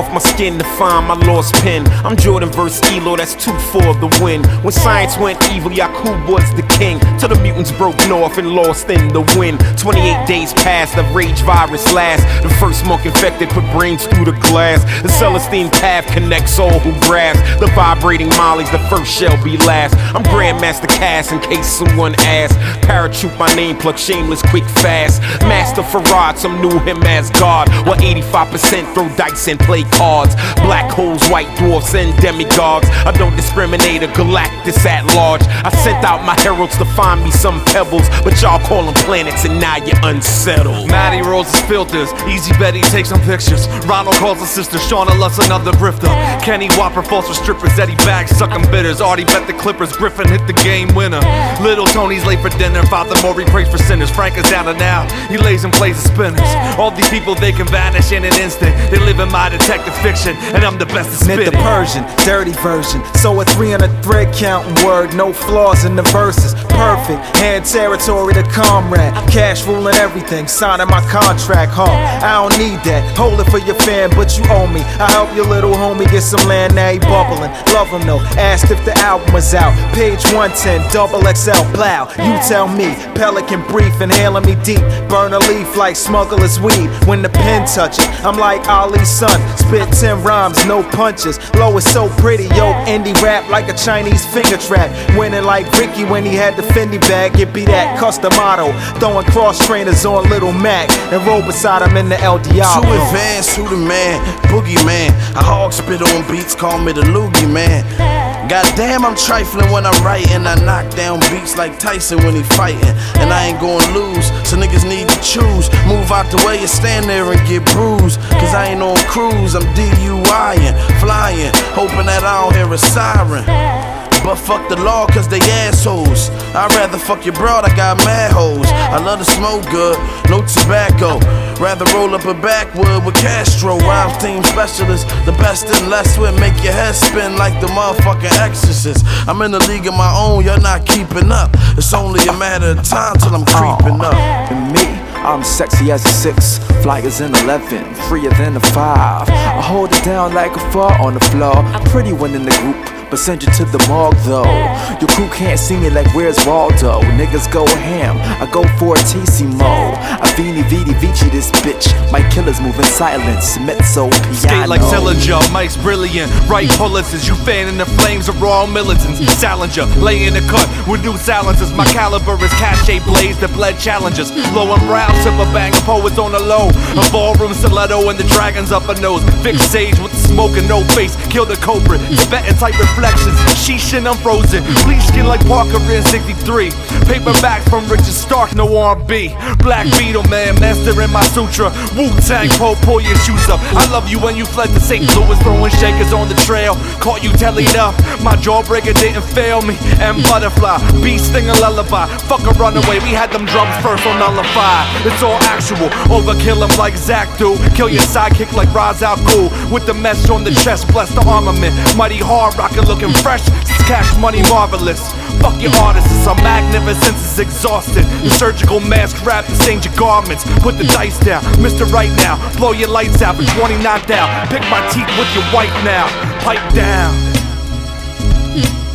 off my skin to find my lost pen. I'm Jordan versus Elo, that's 2-4 the win. When science went evil, Yakub was the king. Till the mutants broke north and lost in the wind. 28 days passed, the rage virus lasts. The first monk infected put brains through the glass. The Celestine path connects all who grasp. The vibrating mollies, the first shall be last. I'm Grandmaster Cass in case someone asks. Paratroop, my name, plug shameless, quick, fast. Master Farad, some knew him as God. Well, 85% throw dice and play cards. Black holes, white dwarfs, and demigods. I don't discriminate, a Galactus at large. I sent out my heralds to find me some pebbles, but y'all call them planets and now you're unsettled. Maddie rolls his filters, Easy Betty takes some pictures. Ronald calls his sister, Shauna Lust another grifter. Kenny Whopper falls for strippers, Eddie Bags sucking bitters. Artie bet the Clippers, Griffin hit the game winner. Little Tony's late for dinner, Father Maury prays for sinners. Frank is down and out, he lays and plays the spinners. All these people, they can vanish in an instant. They live in my detective fiction, and I'm the best at spitting. Knit the Persian, dirty version. So a 3 on a thread counting word, no flaws in the verses. Perfect, hand territory to comrade. Cash ruling everything, signing my contract, huh? I don't need that, hold it for your fan, but you owe me. I help your little homie get some land, now he bubbling. Love him though, asked if the album was out. Page 110, double XL, plow. You tell me, Pelican brief, inhaling me deep. Burn a leaf like smuggler's weed. When the pen touch it, I'm like Ali's son. Spit 10 rhymes, no punches. Low is so pretty, yo, indie rap like a Chinese finger trap. Winning like Ricky when he had the Fendi bag. It be that custom motto, throwing cross trainers on Little Mac and roll beside him in the El Diablo. Too advanced, who the man? Boogie man. I hog spit on beats, call me the loogie man. Goddamn, I'm trifling when I'm writing. I knock down beats like Tyson when he fighting. And I ain't gonna lose, so niggas need to choose. Move out the way and stand there and get bruised. Cause I ain't on cruise, I'm DUIing, flying, hoping that I don't hear a siren. But fuck the law cause they assholes. I'd rather fuck your broad, I got mad hoes. I love to smoke good, no tobacco. Rather roll up a backwood with Castro. Rhymes team specialist, the best and less with make your head spin like the motherfucking exorcist. I'm in a league of my own, you're not keeping up. It's only a matter of time till I'm creeping up. And me, I'm sexy as a 6, fly as an 11, freer than a 5. I hold it down like a 4 on the floor. I'm pretty one in the group, but send you to the morgue though. Your crew can't see me like where's Waldo. Niggas go ham, I go for a Tissimo. I Vini Vidi Vici this bitch. My killers moving silence, mezzo piano. Skate like Sillinger, Mike's brilliant. Right Pulitzers, you fanning the flames of raw militants. Salinger, lay in the cut with new silencers. My caliber is cachet blaze that bled challengers. Low and brown, silver bangs, poets on the low. A ballroom stiletto and the dragons up a nose. Fixed sage with the smoke and no face. Kill the culprit, Tibetan type reflections. Sheesh and I'm frozen. Bleach skin like Parker in 63. Paperback from Richard Stark, no R&B. Black Beetle man, master in my sutra. Wu-Tang, pull your shoes up. I love you when you fled to St. Louis, throwing shakers on the trail. Caught you telling up, my jawbreaker didn't fail me. And Butterfly, beast sting a lullaby. Fuck a runaway, we had them drums first on Nullify. It's all actual, overkill him like Zach do. Kill your sidekick like Ra's al Ghul. With the mesh on the chest, bless the armament. Mighty hard rockin' looking fresh, cash money marvelous. Fuck your artists, our magnificence is exhausted. The surgical mask wrap to change your garments. Put the dice down, Mr. Right now. Blow your lights out for 20 knocked out. Pick my teeth with your wife now. Pipe down.